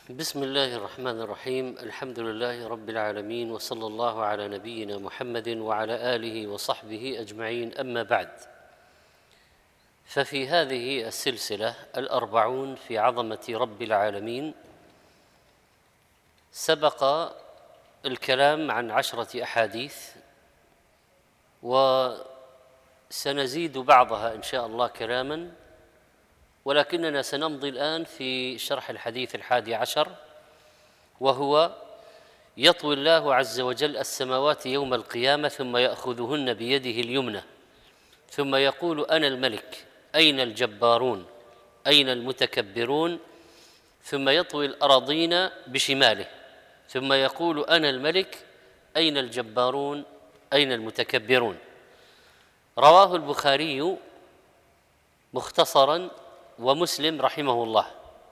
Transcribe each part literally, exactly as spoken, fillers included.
بسم الله الرحمن الرحيم. الحمد لله رب العالمين، وصلى الله على نبينا محمد وعلى آله وصحبه أجمعين، أما بعد. ففي هذه السلسلة الأربعون في عظمة رب العالمين سبق الكلام عن عشرة أحاديث، وسنزيد بعضها إن شاء الله كلاما، ولكننا سنمضي الآن في شرح الحديث الحادي عشر، وهو: يطوي الله عز وجل السماوات يوم القيامة ثم يأخذهن بيده اليمنى ثم يقول: أنا الملك، أين الجبارون، أين المتكبرون؟ ثم يطوي الأراضين بشماله ثم يقول: أنا الملك، أين الجبارون، أين المتكبرون؟ رواه البخاري مختصرا ومسلم رحمه الله.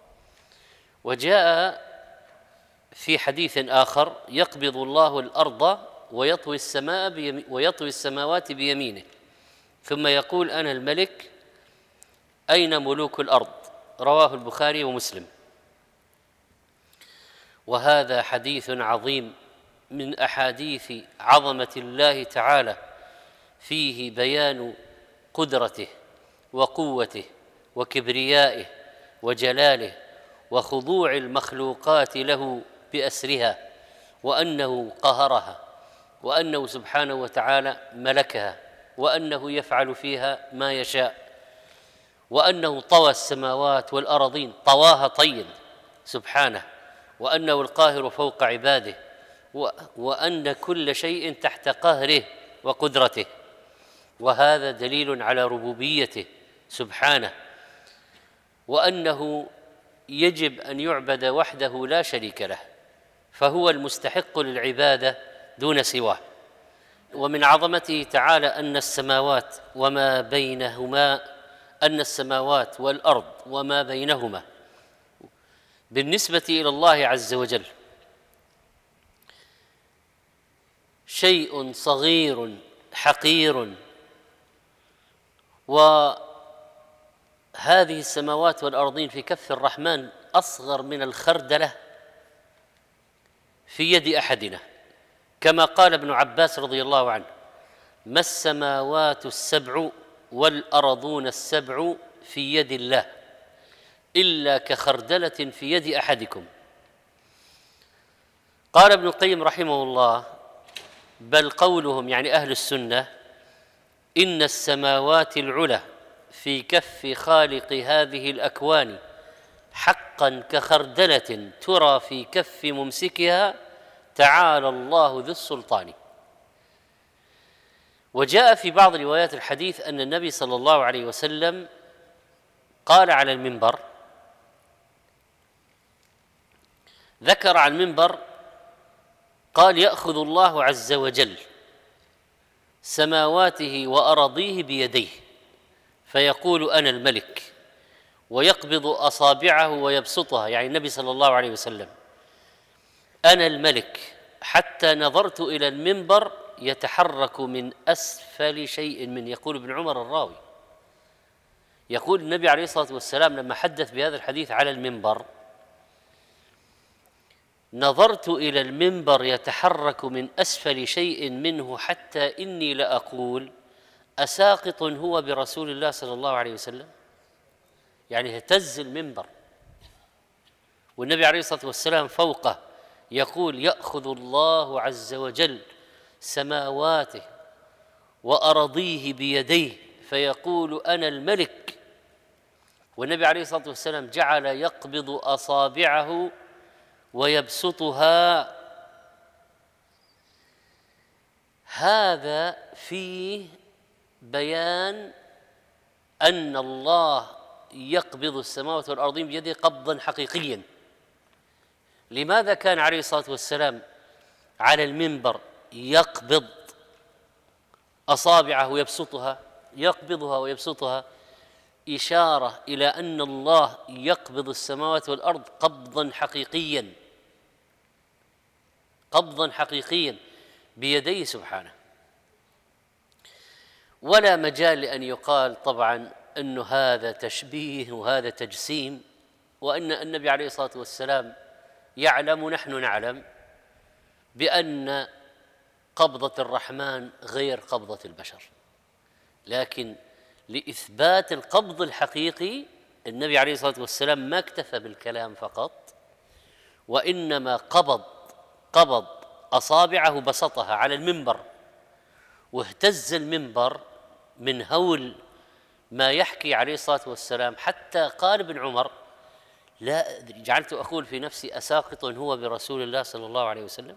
وجاء في حديث آخر: يقبض الله الأرض ويطوي السماء بيمي ويطوي السماوات بيمينه ثم يقول: أنا الملك، أين ملوك الأرض؟ رواه البخاري ومسلم. وهذا حديث عظيم من أحاديث عظمة الله تعالى، فيه بيان قدرته وقوته وكبريائه وجلاله وخضوع المخلوقات له بأسرها، وأنه قهرها، وأنه سبحانه وتعالى ملكها، وأنه يفعل فيها ما يشاء، وأنه طوى السماوات والأراضين طواها طيا سبحانه، وأنه القاهر فوق عباده، وأن كل شيء تحت قهره وقدرته. وهذا دليل على ربوبيته سبحانه، وأنه يجب أن يعبد وحده لا شريك له، فهو المستحق للعبادة دون سواه. ومن عظمته تعالى أن السماوات وما بينهما أن السماوات والأرض وما بينهما بالنسبة إلى الله عز وجل شيء صغير حقير، وهذه السماوات والأرضين في كف الرحمن أصغر من الخردلة في يد أحدنا، كما قال ابن عباس رضي الله عنه: ما السماوات السبع والأرضون السبع في يد الله إلا كخردلة في يد أحدكم. قال ابن القيم رحمه الله: بل قولهم، يعني أهل السنة، إن السماوات العلى في كف خالق هذه الأكوان حقا كخردلة ترى في كف ممسكها، تعالى الله ذو السلطان. وجاء في بعض روايات الحديث أن النبي صلى الله عليه وسلم قال على المنبر، ذكر عن المنبر، قال: يأخذ الله عز وجل سماواته وأراضيه بيديه فيقول: أنا الملك، ويقبض أصابعه ويبسطها، يعني النبي صلى الله عليه وسلم: أنا الملك، حتى نظرت إلى المنبر يتحرك من أسفل شيء من، يقول ابن عمر الراوي، يقول النبي عليه الصلاة والسلام لما حدث بهذا الحديث على المنبر: نظرت إلى المنبر يتحرك من أسفل شيء منه حتى إني لأقول: أساقط هو برسول الله صلى الله عليه وسلم؟ يعني اهتز المنبر والنبي عليه الصلاة والسلام فوقه، يقول: يأخذ الله عز وجل سماواته وأراضيه بيديه فيقول: أنا الملك، والنبي عليه الصلاة والسلام جعل يقبض أصابعه ويبسطها. هذا فيه بيان أن الله يقبض السماوات والأرضين بيده قبضا حقيقيا. لماذا كان عليه الصلاة والسلام على المنبر يقبض أصابعه ويبسطها، يقبضها ويبسطها؟ إشارة إلى أن الله يقبض السماوات والأرض قبضا حقيقيا، قبضا حقيقيا بيديه سبحانه. ولا مجال لأن يقال طبعا أن هذا تشبيه وهذا تجسيم، وأن النبي عليه الصلاة والسلام يعلم نحن نعلم بأن قبضة الرحمن غير قبضة البشر، لكن لإثبات القبض الحقيقي النبي عليه الصلاة والسلام ما اكتفى بالكلام فقط، وإنما قبض قبض أصابعه بسطها على المنبر، واهتز المنبر من هول ما يحكي عليه الصلاة والسلام، حتى قال ابن عمر: لا أدري، جعلت أقول في نفسي أساقط هو برسول الله صلى الله عليه وسلم.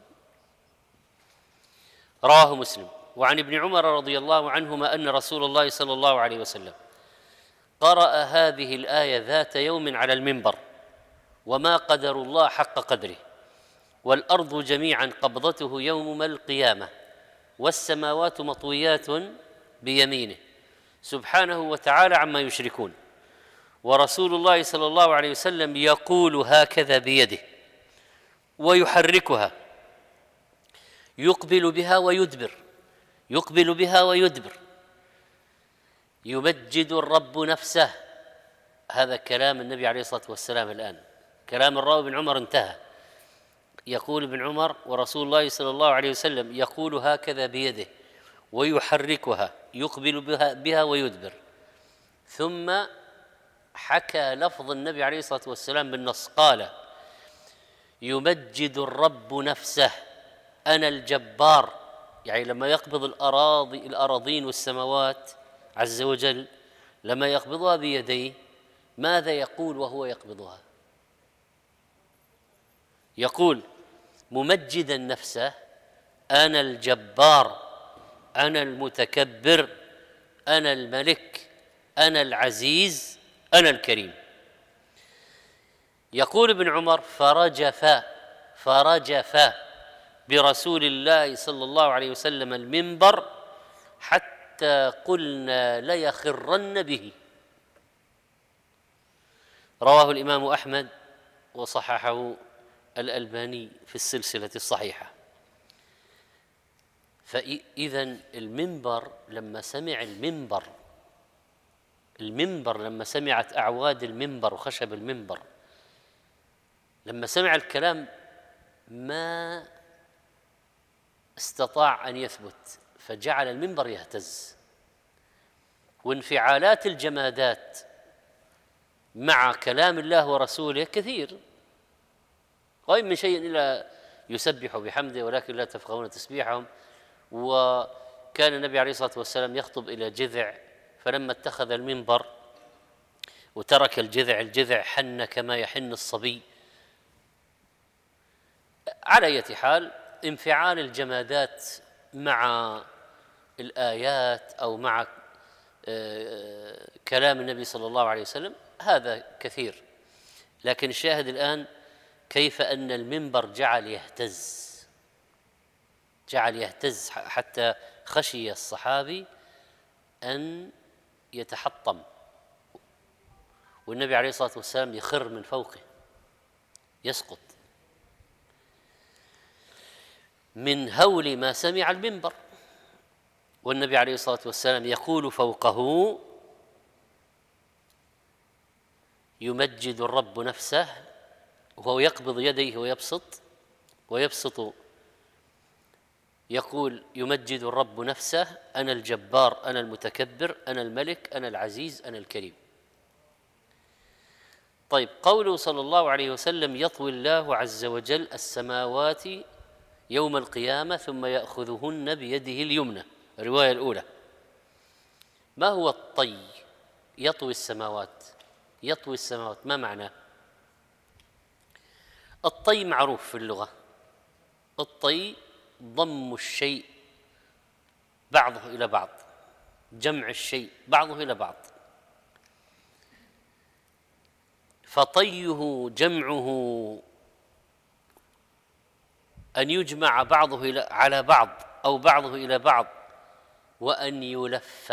رواه مسلم. وعن ابن عمر رضي الله عنهما أن رسول الله صلى الله عليه وسلم قرأ هذه الآية ذات يوم على المنبر: وما قدر الله حق قدره، والأرض جميعا قبضته يوم القيامة، والسماوات مطويات بيمينه سبحانه وتعالى عما يشركون، ورسول الله صلى الله عليه وسلم يقول هكذا بيده ويحركها، يقبل بها ويدبر، يقبل بها ويدبر، يمجد الرب نفسه. هذا كلام النبي عليه الصلاة والسلام. الآن كلام الراوي بن عمر انتهى. يقول ابن عمر: ورسول الله صلى الله عليه وسلم يقول هكذا بيده ويحركها، يقبل بها, بها ويدبر. ثم حكى لفظ النبي عليه الصلاة والسلام بالنص، قال: يمجد الرب نفسه أنا الجبار. يعني لما يقبض الأراضي الأراضين والسماوات عز وجل، لما يقبضها بيديه، ماذا يقول وهو يقبضها؟ يقول ممجدا نفسه: أنا الجبار، أنا المتكبر، أنا الملك، أنا العزيز، أنا الكريم. يقول ابن عمر: فرجف فرجف برسول الله صلى الله عليه وسلم المنبر حتى قلنا ليخرن به. رواه الإمام أحمد وصححه الألباني في السلسلة الصحيحة. فإذا المنبر لما سمع المنبر المنبر لما سمعت أعواد المنبر وخشب المنبر، لما سمع الكلام ما استطاع أن يثبت، فجعل المنبر يهتز. وانفعالات الجمادات مع كلام الله ورسوله كثير، وإن من شيء إلا يسبح بحمده ولكن لا تفقهون تسبيحهم. وكان النبي عليه الصلاة والسلام يخطب إلى جذع، فلما اتخذ المنبر وترك الجذع، الجذع حن كما يحن الصبي. على أي حال، انفعال الجمادات مع الآيات أو مع كلام النبي صلى الله عليه وسلم هذا كثير، لكن الشاهد الآن كيف أن المنبر جعل يهتز جعل يهتز حتى خشي الصحابي أن يتحطم، والنبي عليه الصلاة والسلام يخر من فوقه، يسقط من هول ما سمع المنبر. والنبي عليه الصلاة والسلام يقول فوقه: يمجد الرب نفسه، وهو يقبض يديه ويبسط ويبسط يقول: يمجد الرب نفسه أنا الجبار، أنا المتكبر، أنا الملك، أنا العزيز، أنا الكريم. طيب، قوله صلى الله عليه وسلم: يطوي الله عز وجل السماوات يوم القيامة ثم يأخذهن بيده اليمنى، الرواية الأولى. ما هو الطي؟ يطوي السماوات، يطوي السماوات ما معناه؟ الطي معروف في اللغة، الطي ضم الشيء بعضه إلى بعض، جمع الشيء بعضه إلى بعض. فطيه جمعه أن يجمع بعضه على بعض أو بعضه إلى بعض، وأن يلف.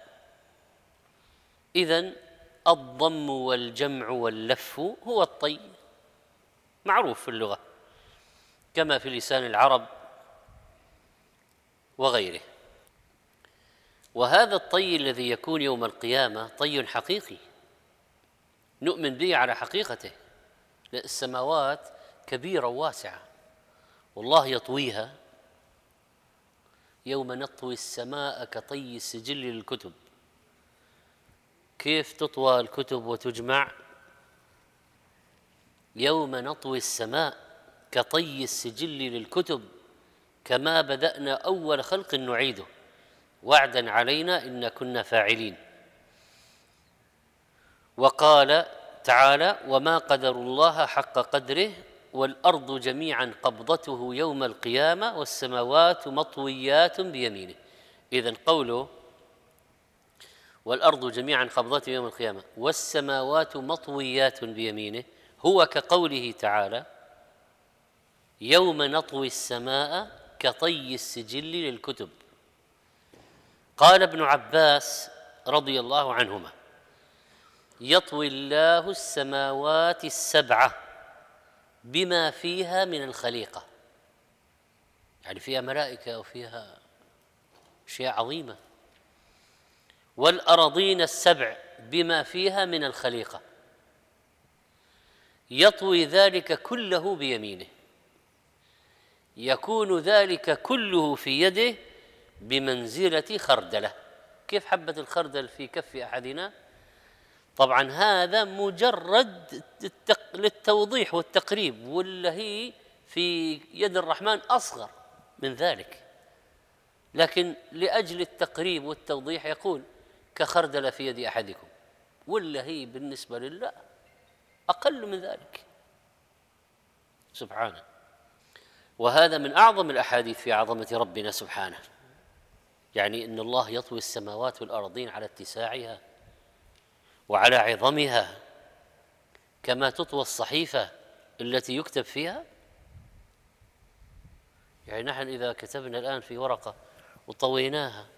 إذن الضم والجمع واللف هو الطي، معروف في اللغة كما في لسان العرب وغيره. وهذا الطي الذي يكون يوم القيامة طي حقيقي نؤمن به على حقيقته. السماوات كبيرة وواسعة، والله يطويها يوم نطوي السماء كطي السجل للكتب. كيف تطوى الكتب وتجمع؟ يوم نطوي السماء كطي السجل للكتب كما بدأنا أول خلق نعيده وعدا علينا إن كنا فاعلين. وقال تعالى: وما قدروا الله حق قدره والأرض جميعا قبضته يوم القيامة والسماوات مطويات بيمينه. إذن قوله والأرض جميعا قبضته يوم القيامة والسماوات مطويات بيمينه هو كقوله تعالى: يوم نطوي السماء كطي السجل للكتب. قال ابن عباس رضي الله عنهما: يطوي الله السماوات السبعة بما فيها من الخليقة، يعني فيها ملائكة وفيها أشياء عظيمة، والأراضين السبع بما فيها من الخليقة، يطوي ذلك كله بيمينه، يكون ذلك كله في يده بمنزلة خردلة. كيف حبة الخردل في كف أحدنا؟ طبعا هذا مجرد للتوضيح والتقريب، ولا هي في يد الرحمن أصغر من ذلك، لكن لأجل التقريب والتوضيح يقول كخردل في يد أحدكم، ولا هي بالنسبة لله أقل من ذلك سبحانه. وهذا من أعظم الأحاديث في عظمة ربنا سبحانه، يعني إن الله يطوي السماوات والأرضين على اتساعها وعلى عظمها كما تطوى الصحيفة التي يكتب فيها. يعني نحن إذا كتبنا الآن في ورقة وطويناها،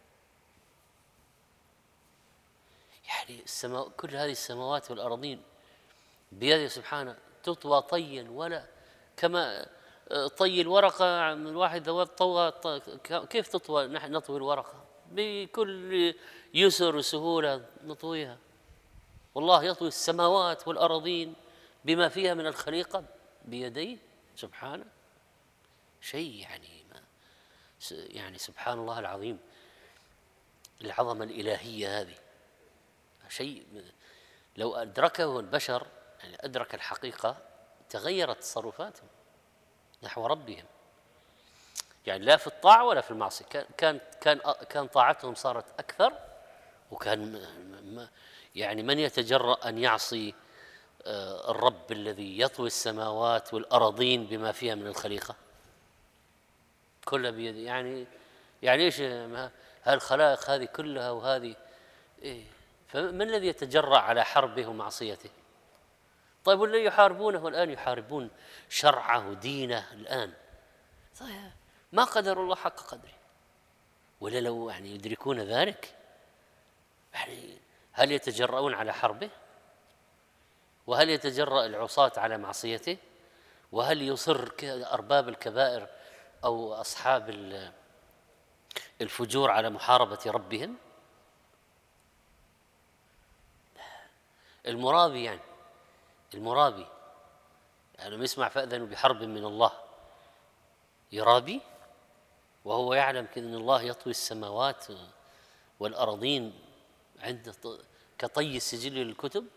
يعني السماء كل هذه السماوات والأرضين بيده سبحانه تطوى طيا، ولا كما طي الورقة من الواحد ذوات طوى. كيف تطوى؟ نحن نطوي الورقة بكل يسر وسهولة نطويها، والله يطوي السماوات والأرضين بما فيها من الخليقة بيديه سبحانه. شيء يعني ما يعني سبحان الله العظيم، العظمة الإلهية هذه شيء لو أدركه البشر، يعني أدرك الحقيقة، تغيرت تصرفاتهم نحو ربهم، يعني لا في الطاعة ولا في المعصية. كان كان كان طاعتهم صارت أكثر، وكان يعني من يتجرأ أن يعصي الرب الذي يطوي السماوات والأراضين بما فيها من الخليقة كلها بيده. يعني يعني ايش هالخلائق هذه كلها وهذه إيه؟ فمن الذي يتجرأ على حربه ومعصيته؟ طيب والذي يحاربونه الآن يحاربون شرعه ودينه الآن، طيب ما قدر الله حق قدره، ولا لو يعني يدركون ذلك يعني هل يتجرؤون على حربه؟ وهل يتجرأ العصاة على معصيته؟ وهل يصر أرباب الكبائر أو أصحاب الفجور على محاربة ربهم؟ المرابي يعني المرابي يعني يسمع فأذنوا بحرب من الله يرابي وهو يعلم أن الله يطوي السماوات والأرضين عند كطي السجل للكتب.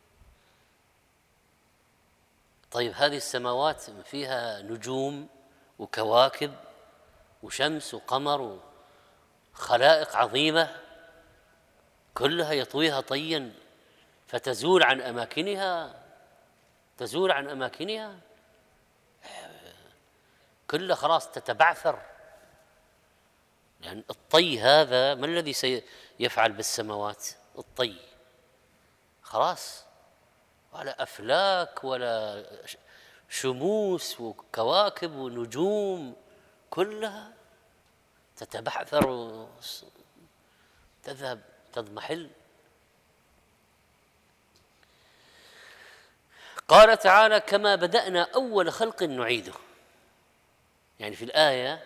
طيب هذه السماوات فيها نجوم وكواكب وشمس وقمر وخلائق عظيمة كلها يطويها طيا فتزول عن أماكنها تزول عن أماكنها كلها خلاص تتبعثر. لأن يعني الطي هذا ما الذي سيفعل بالسماوات؟ الطي خلاص، ولا أفلاك ولا شموس وكواكب ونجوم كلها تتبعثر تذهب تضمحل. قال تعالى: كما بدأنا أول خلق نعيده. يعني في الآية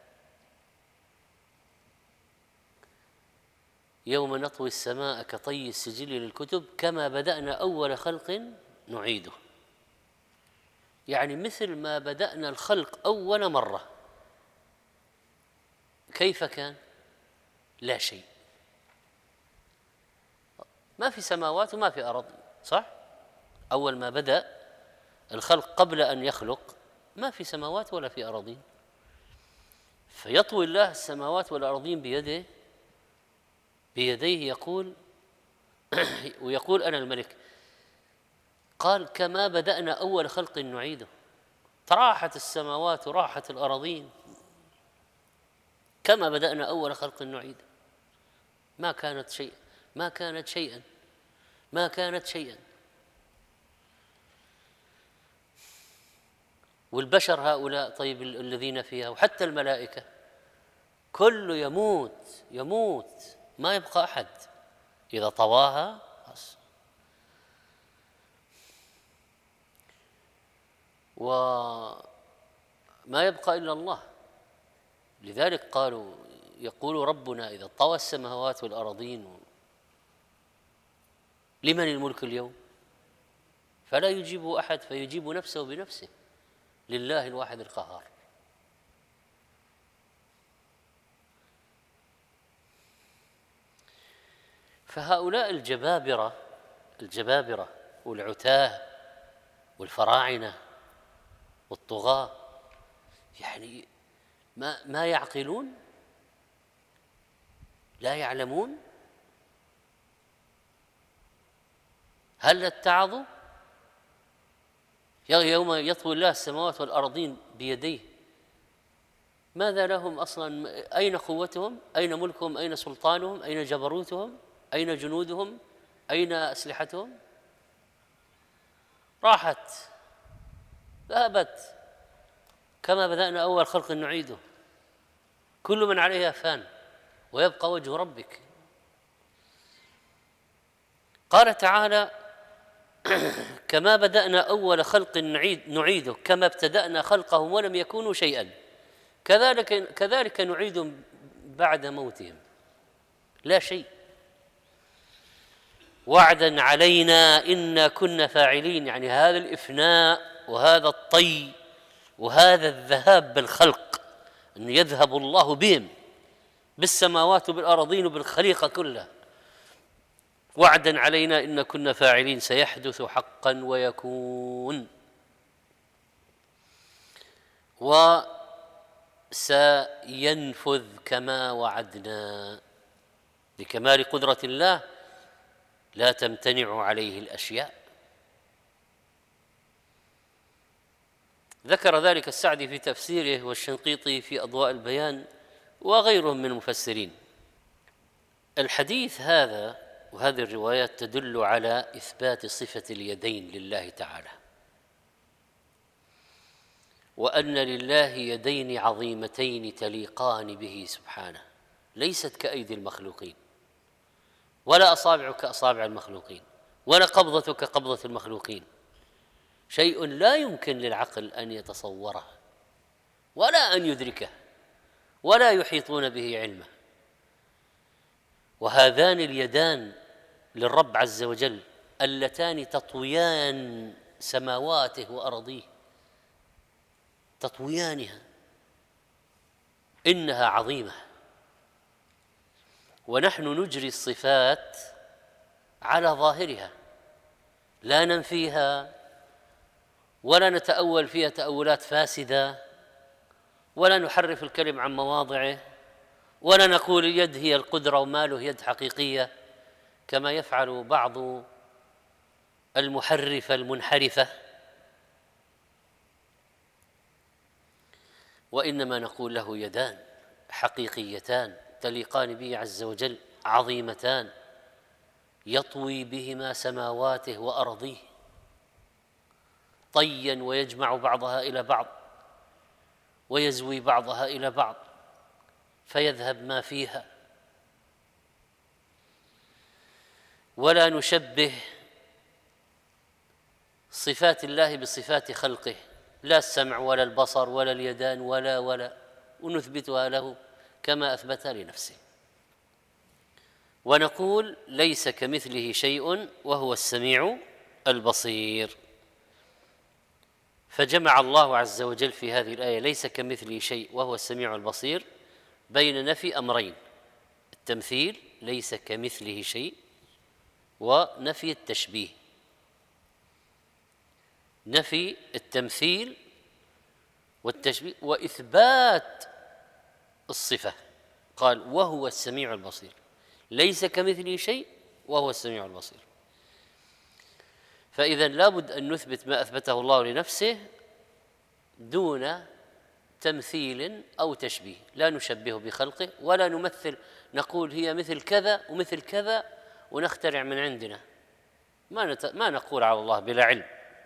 يوم نطوي السماء كطي السجل للكتب كما بدأنا أول خلق نعيده. يعني مثل ما بدأنا الخلق أول مرة. كيف كان؟ لا شيء، ما في سماوات وما في أرض، صح؟ أول ما بدأ الخلق قبل أن يخلق ما في سماوات ولا في أراضين، فيطوي الله السماوات والأراضين بيده، بيديه يقول ويقول أنا الملك. قال كما بدأنا أول خلق نعيده، راحت السماوات وراحت الأراضين كما بدأنا أول خلق نعيده. ما كانت شيء، ما كانت شيئا، ما كانت شيئا. والبشر هؤلاء طيب الذين فيها وحتى الملائكة كله يموت يموت، ما يبقى أحد إذا طواها خلاص. وما يبقى إلا الله. لذلك قالوا يقول ربنا إذا طوى السماوات والأراضين لمن الملك اليوم؟ فلا يجيبه أحد، فيجيب نفسه بنفسه، لله الواحد القهار. فهؤلاء الجبابرة الجبابرة والعتاه والفراعنة والطغاة يعني ما ما يعقلون، لا يعلمون. هل اتعظوا؟ يوم يطوي الله السماوات والأرضين بيديه، ماذا لهم أصلا؟ أين قوتهم؟ أين ملكهم؟ أين سلطانهم؟ أين جبروتهم؟ أين جنودهم؟ أين أسلحتهم؟ راحت، ذهبت. كما بدأنا أول خلق نعيده، كل من عليها فان ويبقى وجه ربك. قال تعالى كما بدأنا أول خلق نعيد نعيده كما ابتدأنا خلقهم ولم يكونوا شيئا كذلك كذلك نعيدهم بعد موتهم، لا شيء. وعدا علينا إنا كنا فاعلين، يعني هذا الإفناء وهذا الطي وهذا الذهاب بالخلق، أن يذهب الله بهم بالسماوات وبالأراضين وبالخليقة كلها. وعدا علينا إن كنا فاعلين، سيحدث حقا ويكون وسينفذ كما وعدنا. لكمال قدرة الله لا تمتنع عليه الأشياء. ذكر ذلك السعدي في تفسيره والشنقيطي في أضواء البيان وغيرهم من المفسرين. الحديث هذا وهذه الروايات تدل على إثبات صفة اليدين لله تعالى، وأن لله يدين عظيمتين تليقان به سبحانه، ليست كأيدي المخلوقين، ولا أصابع كأصابع المخلوقين، ولا قبضة كقبضة المخلوقين. شيء لا يمكن للعقل أن يتصوره ولا أن يدركه ولا يحيطون به علمه. وهذان اليدان للرب عز وجل اللتان تطويان سماواته وأرضيه، تطويانها، إنها عظيمة. ونحن نجري الصفات على ظاهرها، لا ننفيها ولا نتأول فيها تأولات فاسدة، ولا نحرف الكلم عن مواضعه، ولا نقول اليد هي القدرة وما له يد حقيقية كما يفعل بعض المحرفة المنحرفة. وإنما نقول له يدان حقيقيتان تليقان به عز وجل، عظيمتان يطوي بهما سماواته وأرضيه طيا، ويجمع بعضها إلى بعض ويزوي بعضها إلى بعض فيذهب ما فيها. ولا نشبه صفات الله بصفات خلقه، لا السمع ولا البصر ولا اليدان ولا ولا ونثبتها له كما أثبتها لنفسه. ونقول ليس كمثله شيء وهو السميع البصير. فجمع الله عز وجل في هذه الآية ليس كمثله شيء وهو السميع البصير بين نفي أمرين: التمثيل ليس كمثله شيء، ونفي التشبيه. نفي التمثيل والتشبيه وإثبات الصفة، قال وهو السميع البصير، ليس كمثله شيء وهو السميع البصير. فإذا لابد أن نثبت ما أثبته الله لنفسه دون تمثيل أو تشبيه، لا نشبه بخلقه ولا نمثل نقول هي مثل كذا ومثل كذا ونخترع من عندنا، ما نت... ما نقول على الله بلا علم.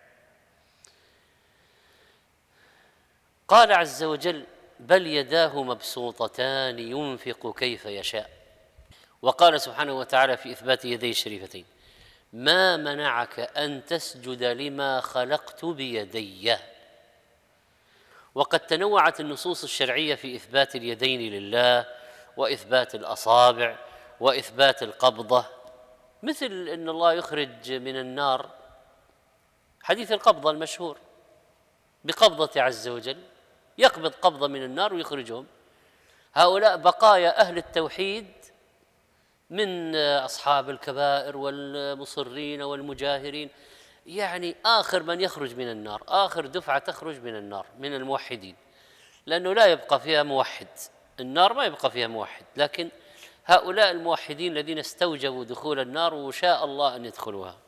قال عز وجل: بل يداه مبسوطتان ينفق كيف يشاء. وقال سبحانه وتعالى في إثبات يديه الشريفتين: ما منعك أن تسجد لما خلقت بيدي. وقد تنوعت النصوص الشرعية في إثبات اليدين لله، وإثبات الأصابع، وإثبات القبضة، مثل أن الله يخرج من النار، حديث القبضة المشهور بقبضة عز وجل، يقبض قبضة من النار ويخرجهم. هؤلاء بقايا أهل التوحيد من أصحاب الكبائر والمصرين والمجاهرين، يعني آخر من يخرج من النار، آخر دفعة تخرج من النار من الموحدين، لأنه لا يبقى فيها موحد، النار ما يبقى فيها موحد، لكن هؤلاء الموحدين الذين استوجبوا دخول النار وشاء الله أن يدخلوها.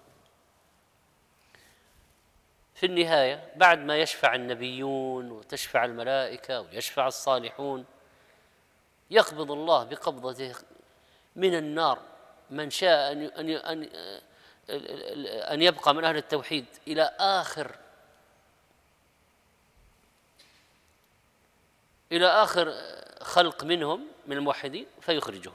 في النهاية بعد ما يشفع النبيون وتشفع الملائكة ويشفع الصالحون، يقبض الله بقبضته من النار من شاء أن أن أن أن يبقى من أهل التوحيد إلى آخر إلى آخر خلق منهم من الموحدين فيخرجهم.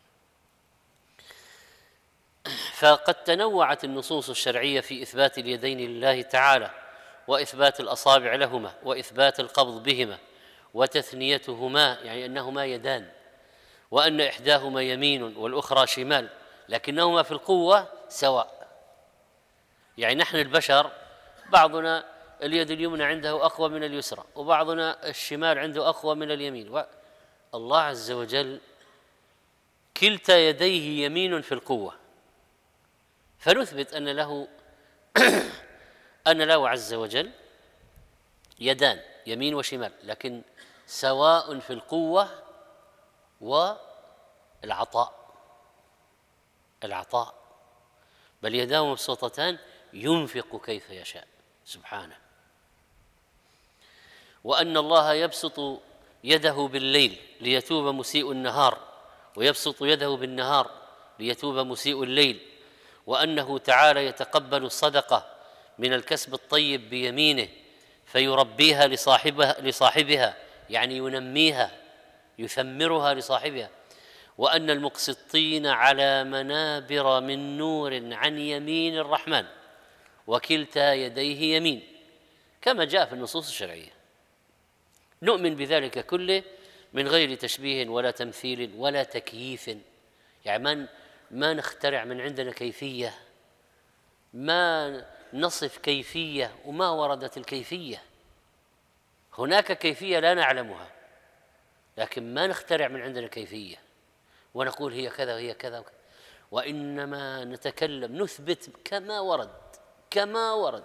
فقد تنوعت النصوص الشرعية في إثبات اليدين لله تعالى، وإثبات الأصابع لهما، وإثبات القبض بهما، وتثنيتهما، يعني أنهما يدان، وأن إحداهما يمين والأخرى شمال، لكنهما في القوة سواء. يعني نحن البشر بعضنا اليد اليمنى عنده أقوى من اليسرى، وبعضنا الشمال عنده أقوى من اليمين. الله عز وجل كلتا يديه يمين في القوة، فنثبت أن له أن له عز وجل يدان يمين وشمال، لكن سواء في القوة والعطاء. العطاء بل يداه مبسوطتان ينفق كيف يشاء سبحانه. وأن الله يبسط يده بالليل ليتوب مسيء النهار، ويبسط يده بالنهار ليتوب مسيء الليل. وأنه تعالى يتقبل الصدقة من الكسب الطيب بيمينه فيربيها لصاحبها, لصاحبها يعني ينميها يثمرها لصاحبها. وأن المقسطين على منابر من نور عن يمين الرحمن وكلتا يديه يمين، كما جاء في النصوص الشرعية. نؤمن بذلك كله من غير تشبيه ولا تمثيل ولا تكييف، يعني ما ما نخترع من عندنا كيفية، ما نصف كيفية وما وردت الكيفية. هناك كيفية لا نعلمها، لكن ما نخترع من عندنا كيفية ونقول هي كذا وهي كذا وكذا، وإنما نتكلم نثبت كما ورد كما ورد.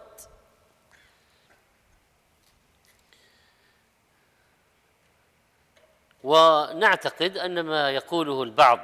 ونعتقد أن ما يقوله البعض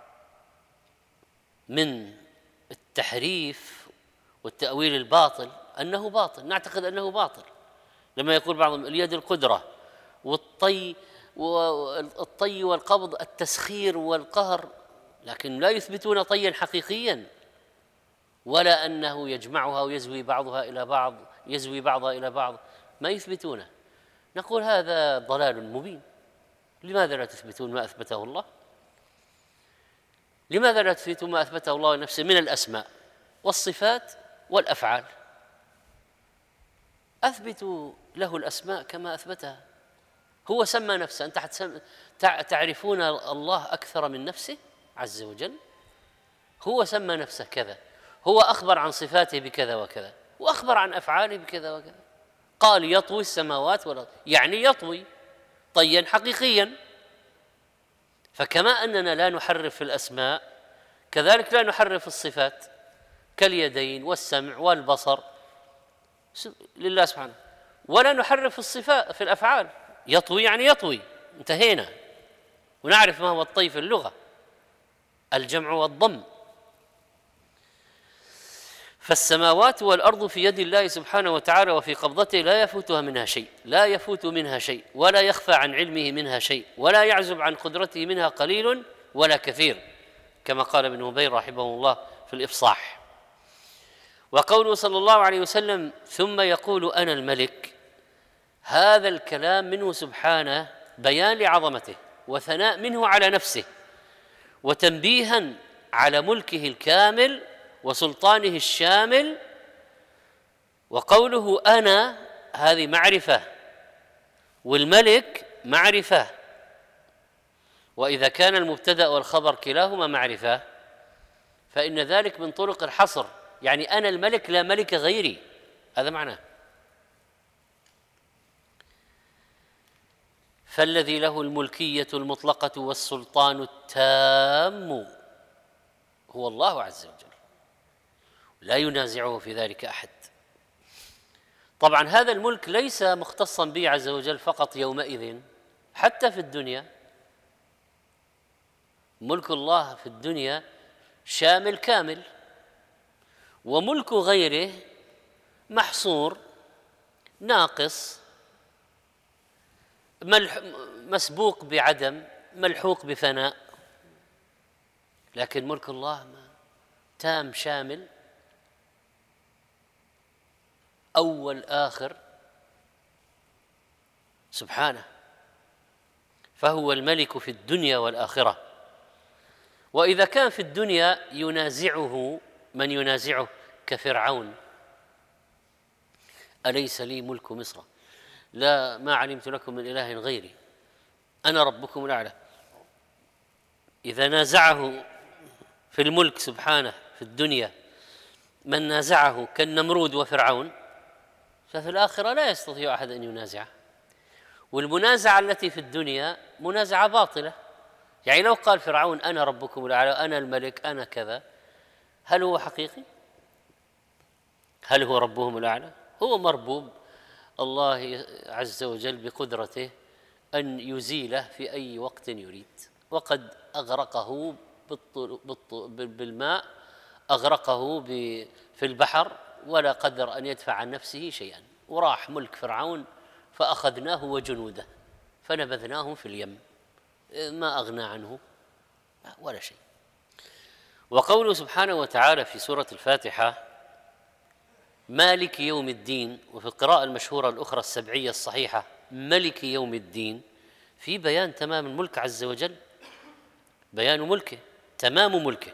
من التحريف والتأويل الباطل أنه باطل، نعتقد أنه باطل. لما يقول بعضهم اليد القدرة والطي والطي والقبض التسخير والقهر، لكن لا يثبتون طيا حقيقيا ولا أنه يجمعها ويزوي بعضها إلى بعض يزوي بعضها إلى بعض، ما يثبتونه. نقول هذا ضلال مبين. لماذا لا تثبتون ما أثبته الله؟ لماذا لا تثبتون ما أثبته الله لنفسه من الأسماء والصفات والأفعال؟ أثبتوا له الأسماء كما أثبتها. هو سمى نفسه، أنت تعرفون الله أكثر من نفسه عز وجل؟ هو سمى نفسه كذا، هو أخبر عن صفاته بكذا وكذا، وأخبر عن أفعاله بكذا وكذا، قال يطوي السماوات والأرض، يعني يطوي طيا حقيقيا. فكما أننا لا نحرف في الأسماء كذلك لا نحرف الصفات كاليدين والسمع والبصر لله سبحانه، ولا نحرف الصفات في الأفعال. يطوي يعني يطوي، انتهينا، ونعرف ما هو الطي في اللغة، الجمع والضم. فالسماوات والأرض في يد الله سبحانه وتعالى وفي قبضته، لا يفوتها منها شيء، لا يفوت منها شيء، ولا يخفى عن علمه منها شيء، ولا يعزب عن قدرته منها قليل ولا كثير، كما قال ابن هبير رحمه الله في الإفصاح. وقوله صلى الله عليه وسلم ثم يقول أنا الملك، هذا الكلام منه سبحانه بيان لعظمته وثناء منه على نفسه وتنبيها على ملكه الكامل وسلطانه الشامل. وقوله أنا هذه معرفة، والملك معرفة، وإذا كان المبتدأ والخبر كلاهما معرفة فإن ذلك من طرق الحصر، يعني أنا الملك لا ملك غيري، هذا معناه. فالذي له الملكية المطلقة والسلطان التام هو الله عز وجل، لا ينازعه في ذلك أحد. طبعا هذا الملك ليس مختصا به عز وجل فقط يومئذ، حتى في الدنيا ملك الله في الدنيا شامل كامل، وملك غيره محصور ناقص مسبوق بعدم ملحوق بفناء. لكن ملك الله تام شامل، أول آخر سبحانه، فهو الملك في الدنيا والآخرة. وإذا كان في الدنيا ينازعه من ينازعه كفرعون، أليس لي ملك مصر، لا ما علمت لكم من إله غيري، أنا ربكم الأعلى. إذا نازعه في الملك سبحانه في الدنيا من نازعه كالنمرود وفرعون، ففي الآخرة لا يستطيع أحد أن ينازعه. والمنازعة التي في الدنيا منازعة باطلة، يعني لو قال فرعون أنا ربكم الأعلى، أنا الملك، أنا كذا، هل هو حقيقي؟ هل هو ربهم الأعلى؟ هو مربوب الله عز وجل بقدرته أن يزيله في أي وقت يريد، وقد أغرقه بالماء، أغرقه في البحر ولا قدر أن يدفع عن نفسه شيئا، وراح ملك فرعون فأخذناه وجنوده فنبذناهم في اليم، ما أغنى عنه ولا شيء. وقوله سبحانه وتعالى في سورة الفاتحة مالك يوم الدين، وفي القراءة المشهورة الأخرى السبعية الصحيحة ملك يوم الدين، في بيان تمام الملك عز وجل، بيان ملكه، تمام ملكه.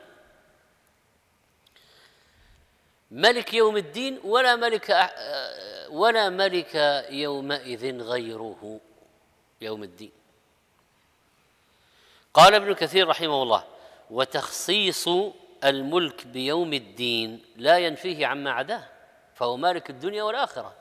ملك يوم الدين ولا ملك ولا ملك يومئذ غيره يوم الدين. قال ابن كثير رحمه الله وتخصيص الملك بيوم الدين لا ينفيه عما عداه، فهو مالك الدنيا والآخرة،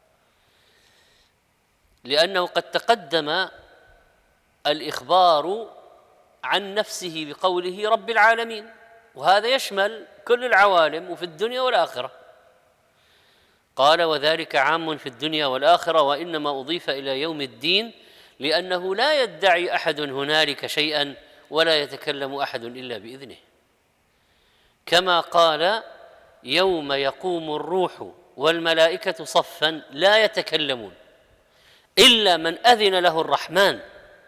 لأنه قد تقدم الإخبار عن نفسه بقوله رب العالمين، وهذا يشمل كل العوالم وفي الدنيا والآخرة. قال وذلك عام في الدنيا والآخرة، وإنما أضيف إلى يوم الدين لأنه لا يدعي أحد هنالك شيئا ولا يتكلم أحد إلا بإذنه، كما قال يوم يقوم الروح والملائكة صفا لا يتكلمون إلا من أذن له الرحمن.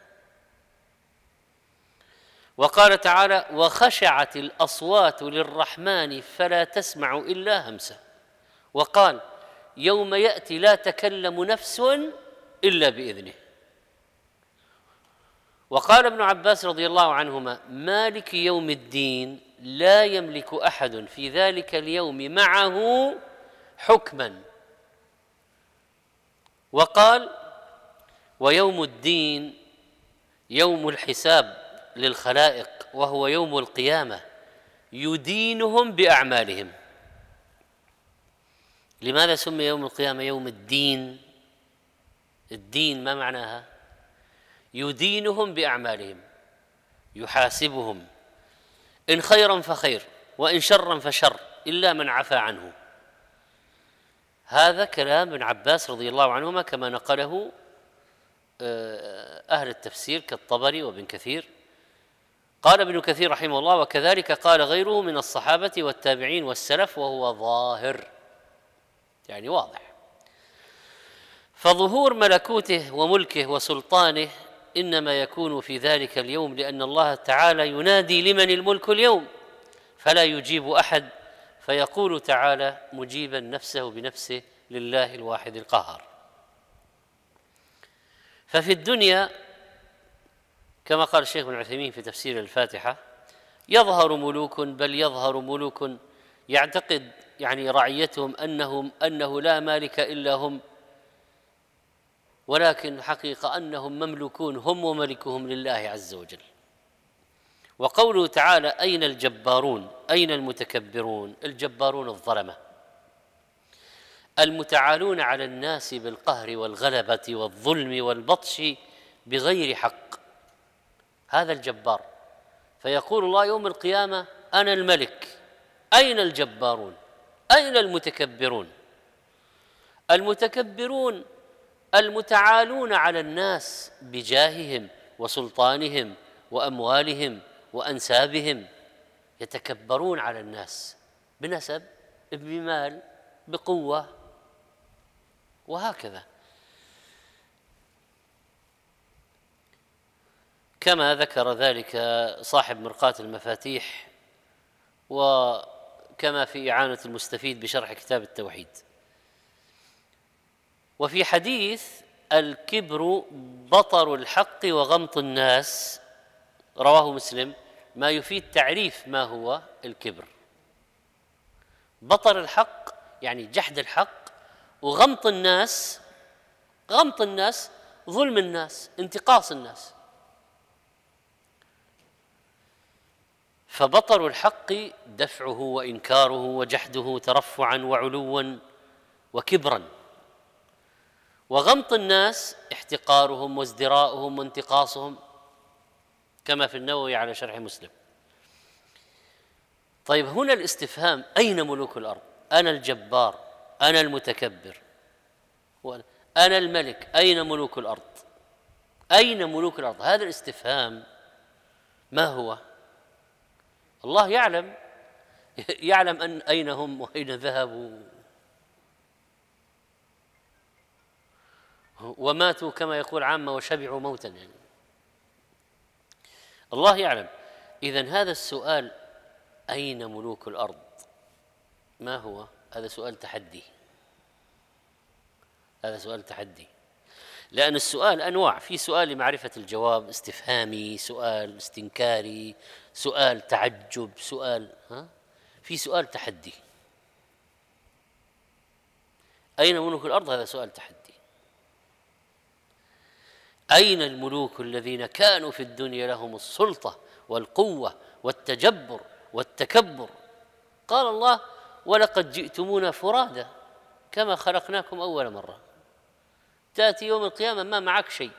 وقال تعالى وخشعت الأصوات للرحمن فلا تسمع إلا همسه. وقال يوم يأتي لا تكلم نفس إلا بإذنه. وقال ابن عباس رضي الله عنهما مالك يوم الدين لا يملك أحد في ذلك اليوم معه حكما. وقال ويوم الدين يوم الحساب للخلائق، وهو يوم القيامة يدينهم بأعمالهم. لماذا سمي يوم القيامة يوم الدين الدين ما معناها؟ يدينهم بأعمالهم، يحاسبهم إن خيرا فخير وإن شرا فشر إلا من عفا عنه. هذا كلام ابن عباس رضي الله عنهما كما نقله أهل التفسير كالطبري وابن كثير. قال ابن كثير رحمه الله: وكذلك قال غيره من الصحابة والتابعين والسلف، وهو ظاهر، يعني واضح. فظهور ملكوته وملكه وسلطانه إنما يكون في ذلك اليوم لأن الله تعالى ينادي: لمن الملك اليوم؟ فلا يجيب أحد، فيقول تعالى مجيبا نفسه بنفسه: لله الواحد القهار. ففي الدنيا كما قال الشيخ ابن عثيمين في تفسير الفاتحة: يظهر ملوك، بل يظهر ملوك يعتقد يعني رعيتهم أنهم أنه لا مالك إلا هم، ولكن حقيقة أنهم مملوكون هم وملكهم لله عز وجل. وقوله تعالى: أين الجبارون؟ أين المتكبرون؟ الجبارون الظلمة المتعالون على الناس بالقهر والغلبة والظلم والبطش بغير حق، هذا الجبار. فيقول الله يوم القيامة: أنا الملك، أين الجبارون؟ أين المتكبرون؟ المتكبرون المتعالون على الناس بجاههم وسلطانهم وأموالهم وأنسابهم، يتكبرون على الناس بنسب، بمال، بقوة، وهكذا. كما ذكر ذلك صاحب مرقاة المفاتيح، وكما في إعانة المستفيد بشرح كتاب التوحيد. وفي حديث: الكبر بطر الحق وغمط الناس، رواه مسلم، ما يفيد تعريف ما هو الكبر. بطر الحق يعني جحد الحق، وغمط الناس، غمط الناس ظلم الناس، انتقاص الناس. فبطر الحق دفعه وإنكاره وجحده ترفعا وعلوا وكبرا، وغمط الناس احتقارهم وازدراؤهم وانتقاصهم، كما في النووي على شرح مسلم. طيب، هنا الاستفهام: أين ملوك الأرض؟ أنا الجبار، أنا المتكبر، أنا الملك، أين ملوك الأرض؟ أين ملوك الأرض؟ هذا الاستفهام ما هو؟ الله يعلم، يعلم أن أين هم وأين ذهبوا وماتوا كما يقول عامة وشبعوا موتا، يعني الله يعلم. إذن هذا السؤال أين ملوك الأرض ما هو؟ هذا سؤال تحدي، هذا سؤال تحدي، لأن السؤال أنواع: في سؤال لمعرفة الجواب، استفهامي، سؤال استنكاري، سؤال تعجب، سؤال ها في سؤال تحدي. أين ملوك الأرض؟ هذا سؤال تحدي. أين الملوك الذين كانوا في الدنيا لهم السلطة والقوة والتجبر والتكبر؟ قال الله: ولقد جئتمونا فرادا كما خلقناكم أول مرة. تأتي يوم القيامة ما معك شيء،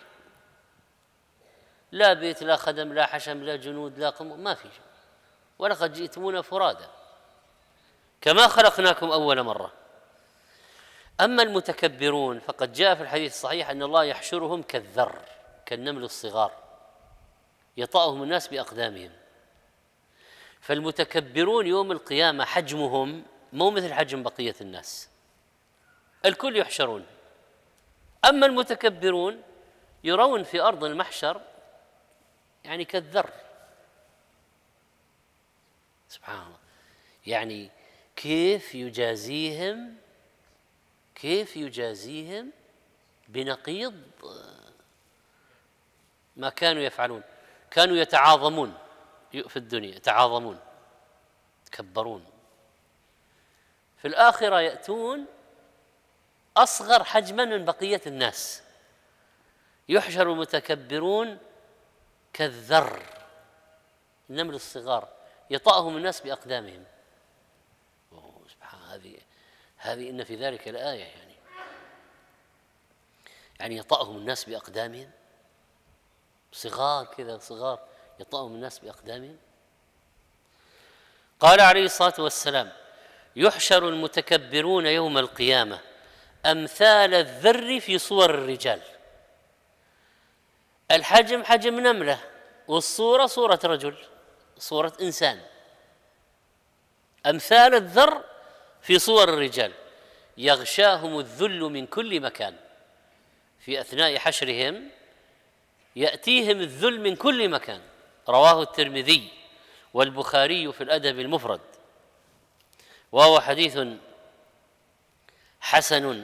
لا بيت، لا خدم، لا حشم، لا جنود، لا قم، ما في شيء. ولقد جئتمونا فرادا كما خلقناكم أول مرة. أما المتكبرون فقد جاء في الحديث الصحيح أن الله يحشرهم كالذر، كالنمل الصغار، يطأهم الناس بأقدامهم. فالمتكبرون يوم القيامة حجمهم مو مثل حجم بقية الناس، الكل يحشرون. أما المتكبرون يرون في أرض المحشر يعني كالذر. سبحان الله، يعني كيف يجازيهم، كيف يجازيهم بنقيض ما كانوا يفعلون. كانوا يتعاظمون في الدنيا، يتعاظمون، يتكبرون. في الآخرة يأتون أصغر حجما من بقية الناس، يحشر المتكبرون كالذر، النمل الصغار، يطأهم الناس بأقدامهم. سبحان، هذه هذه إن في ذلك لآية. يعني يعني يطأهم الناس بأقدامهم، صغار كذا صغار يطأهم الناس بأقدامهم. قال عليه الصلاة والسلام: يحشر المتكبرون يوم القيامة أمثال الذر في صور الرجال. الحجم حجم نملة، والصورة صورة رجل، صورة إنسان. أمثال الذر في صور الرجال، يغشاهم الذل من كل مكان. في أثناء حشرهم يأتيهم الذل من كل مكان. رواه الترمذي والبخاري في الأدب المفرد، وهو حديث حسن.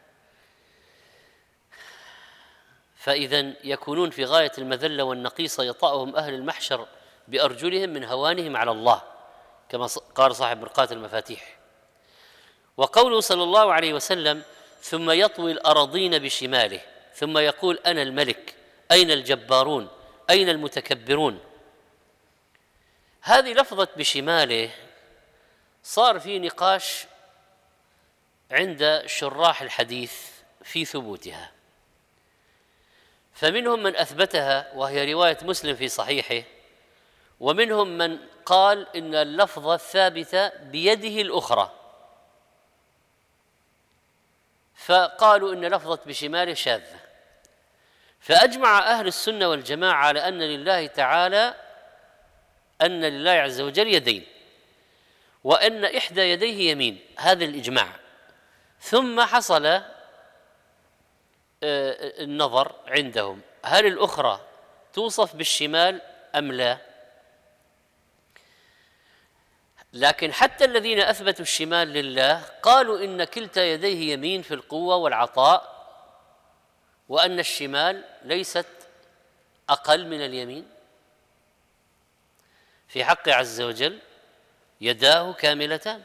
فإذا يكونون في غاية المذلة والنقيصة، يطأهم أهل المحشر بأرجلهم من هوانهم على الله، كما قال صاحب مرقاة المفاتيح. وقوله صلى الله عليه وسلم: ثم يطوي الأراضين بشماله ثم يقول: أنا الملك، أين الجبارون، أين المتكبرون. هذه لفظة بشماله صار في نقاش عند شراح الحديث في ثبوتها، فمنهم من أثبتها وهي رواية مسلم في صحيحه، ومنهم من قال إن اللفظة الثابتة بيده الأخرى، فقالوا إن لفظة بشماله شاذة. فأجمع أهل السنة والجماعة على أن لله تعالى أن لله عز وجل يدين، وأن إحدى يديه يمين، هذا الإجماع. ثم حصل النظر عندهم، هل الأخرى توصف بالشمال أم لا؟ لكن حتى الذين أثبتوا الشمال لله قالوا إن كلتا يديه يمين في القوة والعطاء، وأن الشمال ليست أقل من اليمين. في حقه عز وجل يداه كاملتان،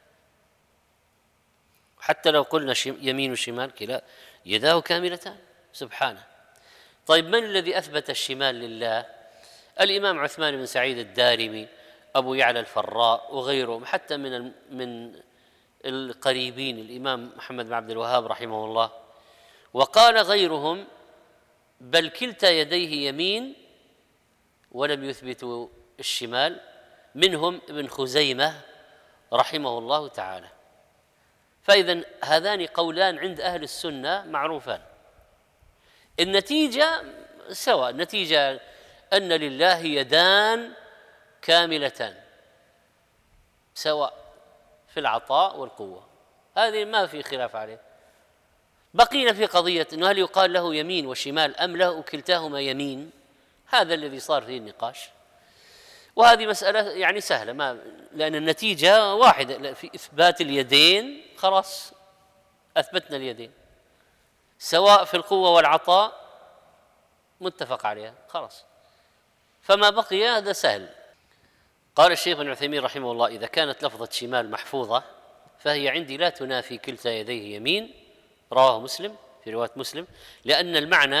حتى لو قلنا يمين وشمال كلا يداه كاملتان سبحانه. طيب من الذي أثبت الشمال لله؟ الإمام عثمان بن سعيد الدارمي، أبو يعلى الفراء، وغيرهم حتى من من القريبين، الإمام محمد بن عبد الوهاب رحمه الله. وقال غيرهم بل كلتا يديه يمين ولم يثبتوا الشمال، منهم ابن خزيمة رحمه الله تعالى. فإذا هذان قولان عند أهل السنة معروفان. النتيجة سواء، النتيجة أن لله يدان كاملتان سواء في العطاء والقوة، هذه ما في خلاف عليه. بقينا في قضية أنه هل يقال له يمين وشمال أم له كلتاهما يمين، هذا الذي صار فيه النقاش. وهذه مسألة يعني سهلة، ما لأن النتيجة واحدة في إثبات اليدين، خلاص أثبتنا اليدين سواء في القوة والعطاء متفق عليها، خلاص. فما بقي هذا سهل. قال الشيخ ابن عثيمين رحمه الله: إذا كانت لفظة شمال محفوظة فهي عندي لا تنافي كلتا يديه يمين. رواه مسلم في رواية مسلم، لأن المعنى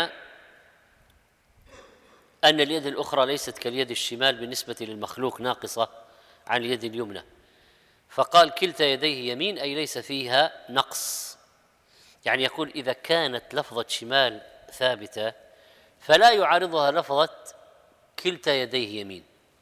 أن اليد الأخرى ليست كاليد الشمال بالنسبة للمخلوق، ناقصة عن اليد اليمنى، فقال كلتا يديه يمين أي ليس فيها نقص. يعني يقول إذا كانت لفظة شمال ثابتة فلا يعارضها لفظة كلتا يديه يمين.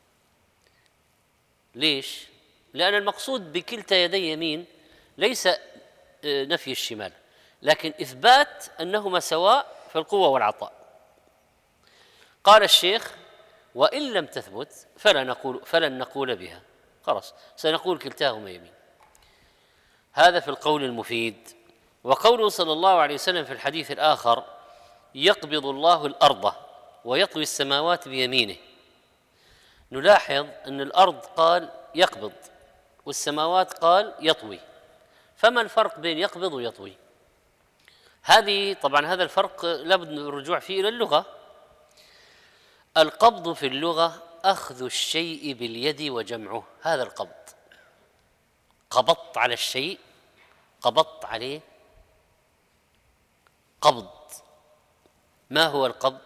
ليش؟ لأن المقصود بكلتا يديه يمين ليس نفي الشمال، لكن إثبات أنهما سواء في القوة والعطاء. قال الشيخ: وإن لم تثبت فلا نقول فلن نقول بها، خلاص سنقول كلتاهما يمين. هذا في القول المفيد. وقوله صلى الله عليه وسلم في الحديث الآخر: يقبض الله الأرض ويطوي السماوات بيمينه. نلاحظ أن الأرض قال يقبض والسماوات قال يطوي، فما الفرق بين يقبض ويطوي؟ هذه طبعا هذا الفرق لابد من الرجوع فيه إلى اللغة. القبض في اللغة أخذ الشيء باليد وجمعه، هذا القبض. قبضت على الشيء، قبضت عليه، قبض. ما هو القبض؟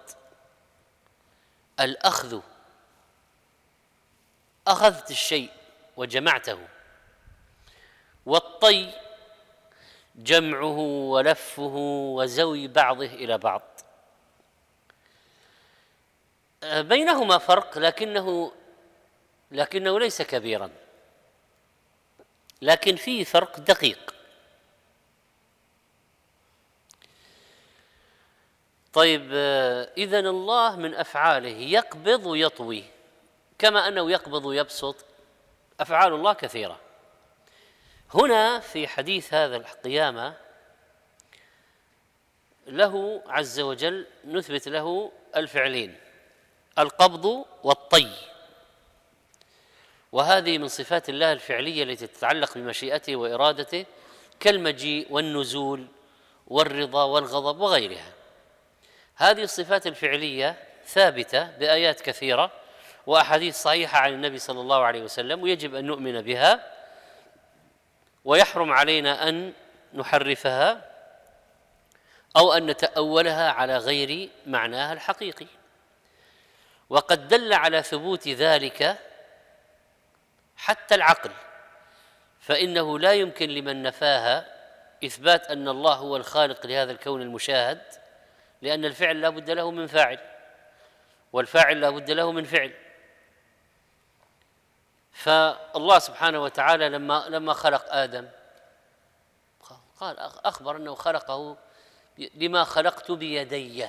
الأخذ، أخذت الشيء وجمعته. والطي جمعه ولفه وزوي بعضه إلى بعض. بينهما فرق لكنه لكنه ليس كبيرا، لكن فيه فرق دقيق. طيب، إذن الله من أفعاله يقبض ويطوي، كما أنه يقبض ويبسط، أفعال الله كثيرة. هنا في حديث هذا القيامة له عز وجل نثبت له الفعلين، القبض والطي، وهذه من صفات الله الفعلية التي تتعلق بمشيئته وإرادته، كالمجيء والنزول والرضا والغضب وغيرها. هذه الصفات الفعلية ثابتة بآيات كثيرة وأحاديث صحيحة عن النبي صلى الله عليه وسلم، ويجب أن نؤمن بها، ويحرم علينا أن نحرفها أو أن نتأولها على غير معناها الحقيقي. وقد دل على ثبوت ذلك حتى العقل، فإنه لا يمكن لمن نفاها إثبات أن الله هو الخالق لهذا الكون المشاهد، لأن الفعل لا بد له من فاعل، والفاعل لا بد له من فعل. فالله سبحانه وتعالى لما لما خلق آدم قال أخبر أنه خلقه لما خلقت بيدي.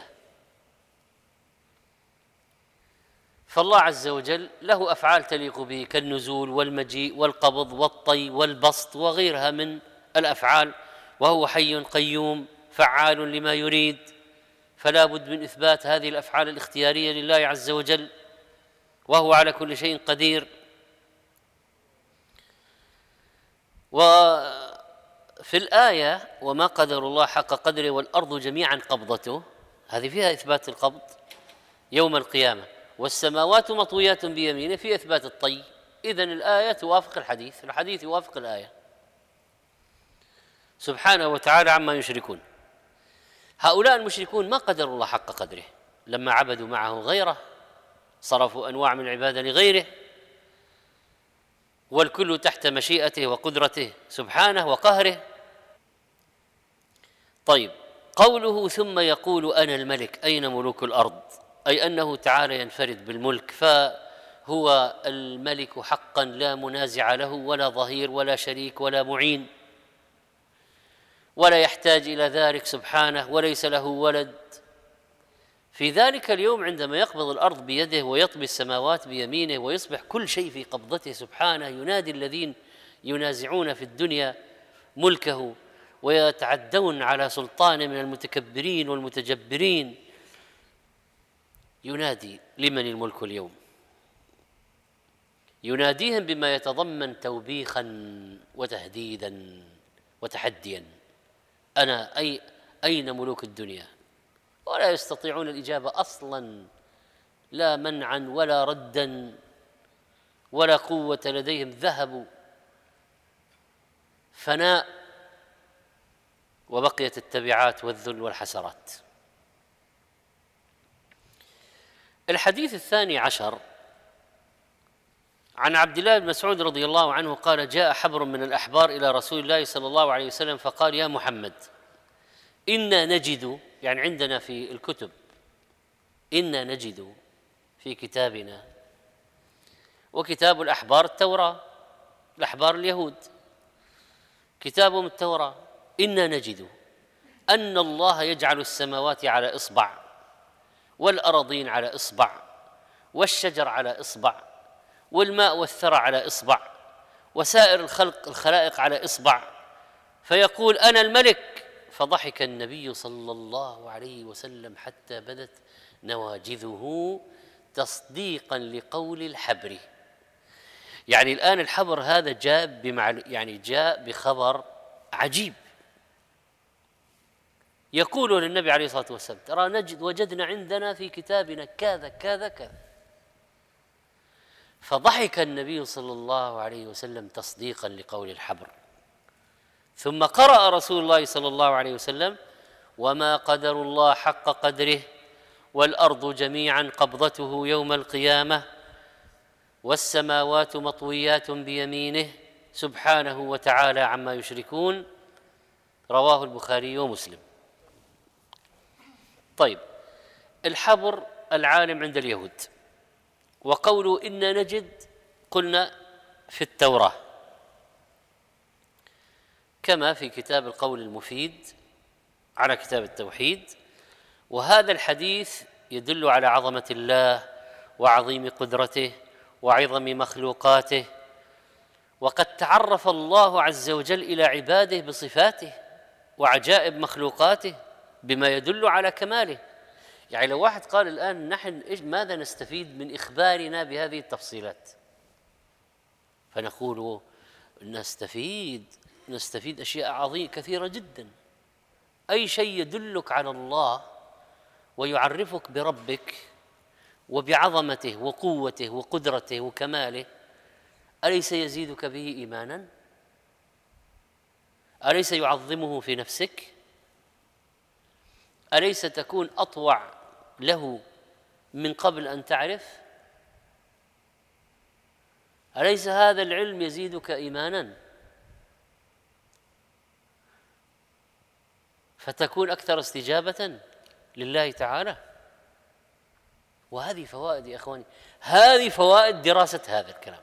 فالله عز وجل له أفعال تليق به كالنزول والمجيء والقبض والطي والبسط وغيرها من الأفعال، وهو حي قيوم فعال لما يريد، فلا بد من إثبات هذه الأفعال الاختيارية لله عز وجل، وهو على كل شيء قدير. وفي الآية وما قدر الله حق قدره والأرض جميعا قبضته، هذه فيها إثبات القبض يوم القيامة، والسماوات مطويات بيمينه، في إثبات الطي. إذن الآية توافق الحديث، الحديث يوافق الآية، سبحانه وتعالى عما يشركون. هؤلاء المشركون ما قدروا الله حق قدره لما عبدوا معه غيره، صرفوا أنواع من العبادة لغيره، والكل تحت مشيئته وقدرته سبحانه وقهره. طيب، قوله ثم يقول أنا الملك، أين ملوك الأرض؟ أي أنه تعالى ينفرد بالملك، فهو الملك حقا لا منازع له ولا ظهير ولا شريك ولا معين، ولا يحتاج إلى ذلك سبحانه، وليس له ولد. في ذلك اليوم عندما يقبض الأرض بيده ويطوي السماوات بيمينه ويصبح كل شيء في قبضته سبحانه، ينادي الذين ينازعون في الدنيا ملكه ويتعدون على سلطانه من المتكبرين والمتجبرين، ينادي لمن الملك اليوم، يناديهم بما يتضمن توبيخا وتهديدا وتحديا: أنا أي أين ملوك الدنيا؟ ولا يستطيعون الإجابة أصلا، لا منعا ولا ردا ولا قوة لديهم، ذهبوا فناء، وبقيت التبعات والذل والحسرات. الحديث الثاني عشر عن عبد الله بن مسعود رضي الله عنه قال: جاء حبر من الأحبار إلى رسول الله صلى الله عليه وسلم فقال: يا محمد، إنا نجد، يعني عندنا في الكتب، إنا نجد في كتابنا، وكتاب الأحبار التوراة، الأحبار اليهود كتابهم التوراة، إنا نجد أن الله يجعل السماوات على إصبع، والأراضين على إصبع، والشجر على إصبع، والماء والثرى على إصبع، وسائر الخلق الخلائق على إصبع، فيقول: أنا الملك. فضحك النبي صلى الله عليه وسلم حتى بدت نواجذه تصديقا لقول الحبر. يعني الآن الحبر هذا جاء بمعل... يعني جاء بخبر عجيب، يقول للنبي عليه الصلاة والسلام: ترى نجد وجدنا عندنا في كتابنا كذا كذا كذا. فضحك النبي صلى الله عليه وسلم تصديقا لقول الحبر، ثم قرأ رسول الله صلى الله عليه وسلم: وما قدر الله حق قدره والأرض جميعا قبضته يوم القيامة والسماوات مطويات بيمينه سبحانه وتعالى عما يشركون. رواه البخاري ومسلم. طيب، الحبر العالم عند اليهود، وقولوا إنا نجد، قلنا في التوراة كما في كتاب القول المفيد على كتاب التوحيد. وهذا الحديث يدل على عظمة الله وعظيم قدرته وعظم مخلوقاته، وقد تعرف الله عز وجل إلى عباده بصفاته وعجائب مخلوقاته بما يدل على كماله. يعني لو واحد قال الآن نحن إيش ماذا نستفيد من إخبارنا بهذه التفصيلات، فنقول نستفيد نستفيد أشياء عظيمة كثيرة جدا. أي شيء يدلك على الله ويعرفك بربك وبعظمته وقوته وقدرته وكماله، أليس يزيدك به إيمانا؟ أليس يعظمه في نفسك؟ أليس تكون أطوع له من قبل أن تعرف؟ أليس هذا العلم يزيدك إيمانا؟ فتكون أكثر استجابة لله تعالى. وهذه فوائد يا إخواني، هذه فوائد دراسة هذا الكلام.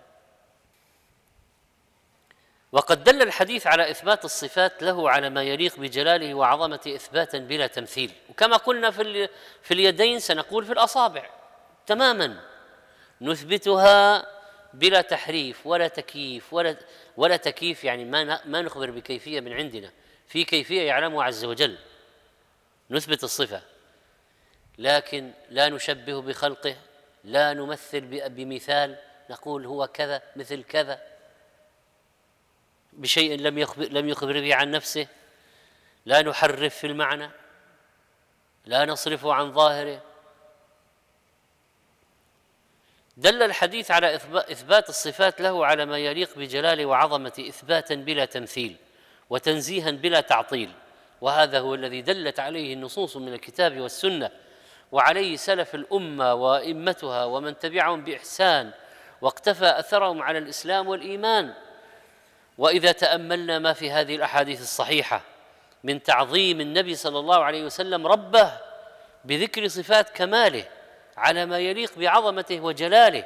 وقد دل الحديث على إثبات الصفات له على ما يليق بجلاله وعظمته إثباتا بلا تمثيل. وكما قلنا في في اليدين سنقول في الأصابع تماما، نثبتها بلا تحريف ولا تكييف ولا ولا تكييف، يعني ما ما نخبر بكيفية من عندنا، في كيفية يعلمها عز وجل، نثبت الصفة لكن لا نشبه بخلقه، لا نمثل بمثال نقول هو كذا مثل كذا بشيء لم يخبر لم يخبر به عن نفسه، لا نحرف في المعنى، لا نصرفه عن ظاهره. دل الحديث على إثبات الصفات له على ما يليق بجلاله وعظمته إثباتا بلا تمثيل وتنزيها بلا تعطيل، وهذا هو الذي دلت عليه النصوص من الكتاب والسنة، وعليه سلف الأمة وأئمتها ومن تبعهم بإحسان واقتفى أثرهم على الإسلام والإيمان. وإذا تأملنا ما في هذه الأحاديث الصحيحة من تعظيم النبي صلى الله عليه وسلم ربه بذكر صفات كماله على ما يليق بعظمته وجلاله،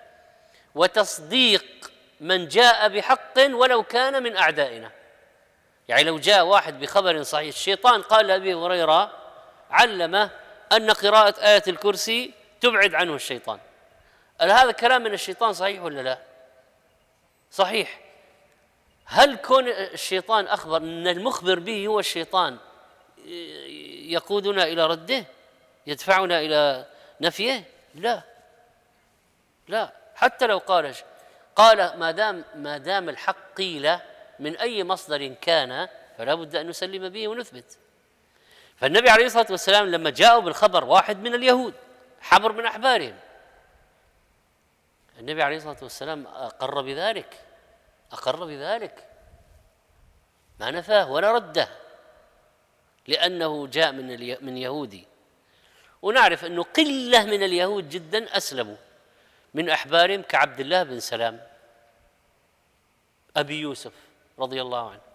وتصديق من جاء بحق ولو كان من أعدائنا. يعني لو جاء واحد بخبر صحيح، الشيطان قال لأبي هريرة علمه أن قراءة آية الكرسي تبعد عنه الشيطان، هل هذا كلام من الشيطان صحيح ولا لا؟ صحيح. هل كون الشيطان أخبر أن المخبر به هو الشيطان يقودنا إلى رده، يدفعنا إلى نفيه؟ لا لا، حتى لو قال قال ما دام ما دام الحق قيل من أي مصدر كان فلا بد أن نسلم به ونثبت. فالنبي عليه الصلاة والسلام لما جاءوا بالخبر واحد من اليهود حبر من أحبارهم، النبي عليه الصلاة والسلام أقر بذلك، أقر بذلك ما نفاه ولا رده، لأنه جاء من من يهودي. ونعرف أنه قلة من اليهود جدا أسلموا من أحبارهم كعبد الله بن سلام أبي يوسف رضي الله عنه.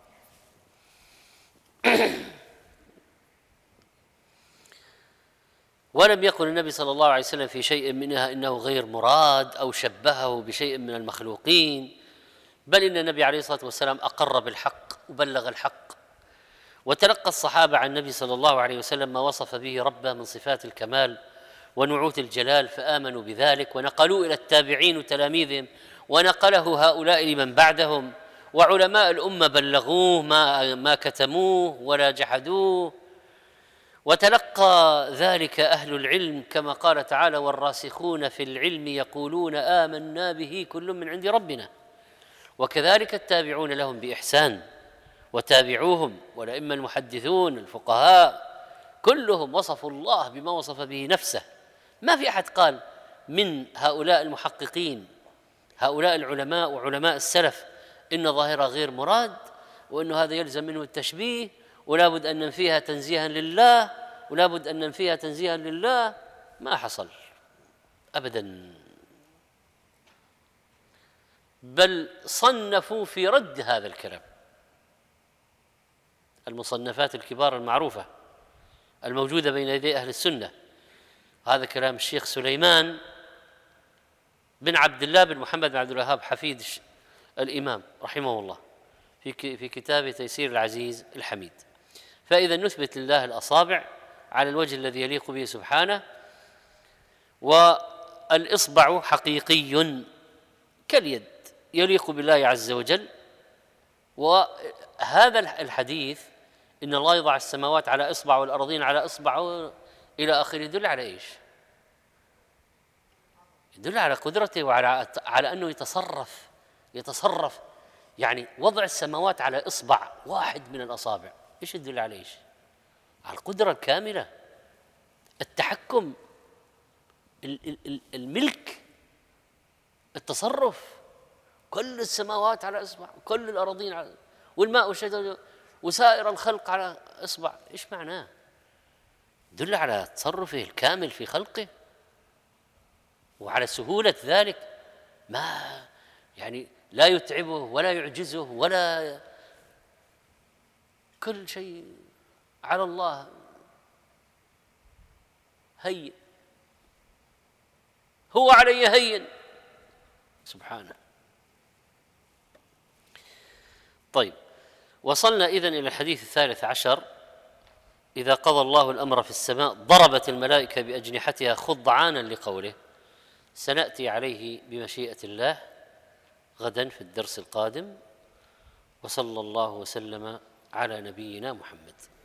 ولم يقل النبي صلى الله عليه وسلم في شيء منها إنه غير مراد أو شبهه بشيء من المخلوقين، بل إن النبي عليه الصلاة والسلام أقر بالحق وبلغ الحق، وتلقى الصحابة عن النبي صلى الله عليه وسلم ما وصف به ربه من صفات الكمال ونعوت الجلال فآمنوا بذلك، ونقلوا إلى التابعين وتلاميذهم، ونقله هؤلاء لمن بعدهم، وعلماء الأمة بلغوه ما ما كتموه ولا جحدوه، وتلقى ذلك أهل العلم كما قال تعالى: والراسخون في العلم يقولون آمنا به كل من عند ربنا. وكذلك التابعون لهم بإحسان وتابعوهم والأئمة المحدثون الفقهاء كلهم وصفوا الله بما وصف به نفسه. ما في أحد قال من هؤلاء المحققين هؤلاء العلماء وعلماء السلف إن ظاهرة غير مراد، وإنه هذا يلزم منه التشبيه، ولا بد أن ننفيها تنزيها لله، ولا بد أن ننفيها تنزيها لله. ما حصل أبدا، بل صنفوا في رد هذا الكلام. المصنفات الكبار المعروفة الموجودة بين يدي أهل السنة. هذا كلام الشيخ سليمان بن عبد الله بن محمد بن عبد الوهاب حفيد الإمام رحمه الله في في كتاب تيسير العزيز الحميد. فإذا نثبت لله الأصابع على الوجه الذي يليق به سبحانه، والإصبع حقيقي كاليد يليق بالله عز وجل. وهذا الحديث إن الله يضع السماوات على إصبع والأرضين على إصبع إلى آخره يدل على إيش؟ يدل على قدرته وعلى على أنه يتصرف يتصرف يعني وضع السماوات على إصبع واحد من الأصابع إيش يدل على إيش؟ على القدرة الكاملة، التحكم، الملك، التصرف. كل السماوات على إصبع وكل الأراضين على، والماء والشجر وسائر الخلق على إصبع. إيش معناه؟ يدل على تصرفه الكامل في خلقه وعلى سهولة ذلك، ما يعني لا يتعبه ولا يعجزه ولا، كل شيء على الله هين، هو علي هين سبحانه. طيب، وصلنا إذن إلى الحديث الثالث عشر: إذا قضى الله الأمر في السماء ضربت الملائكة بأجنحتها خضعانا لقوله. سنأتي عليه بمشيئة الله غدا في الدرس القادم. وصلى الله وسلم على نبينا محمد.